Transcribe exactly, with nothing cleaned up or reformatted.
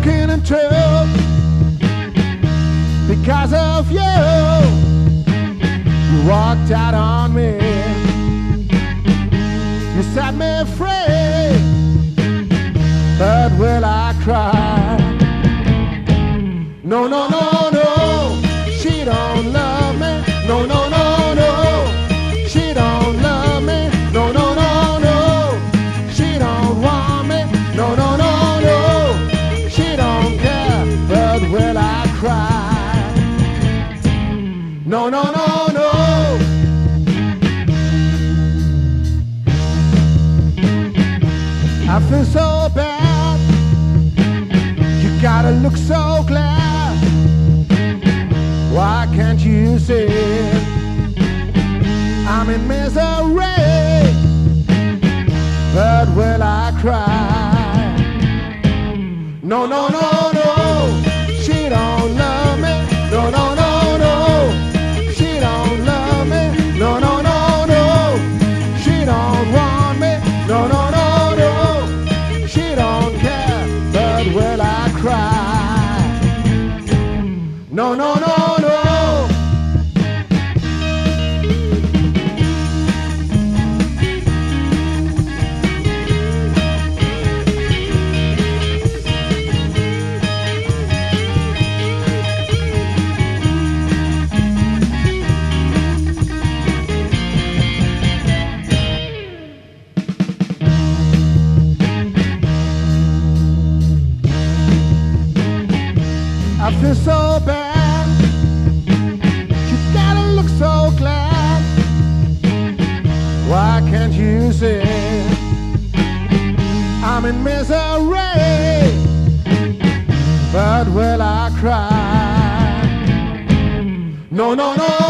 broken in two because of you. You walked out on me, you set me free, but will I cry? No, no, no, no, she don't love me. No, no, no, no, she don't love me. No, no, no, no, she don't want me. No, no, no, no, she don't care, but will I cry? No, no, no, no. I feel so bad, you gotta look so glad. Why can't you see I'm in misery, but will I cry? No, no, no, no, she don't love me. No, no, no, no, she don't love me. No, no, no, no, she don't want me. No, no, no, no, she don't care, but will I cry? No, no, no, no. I feel so bad, you gotta look so glad. Why can't you see I'm in misery, but will I cry? No, no, no.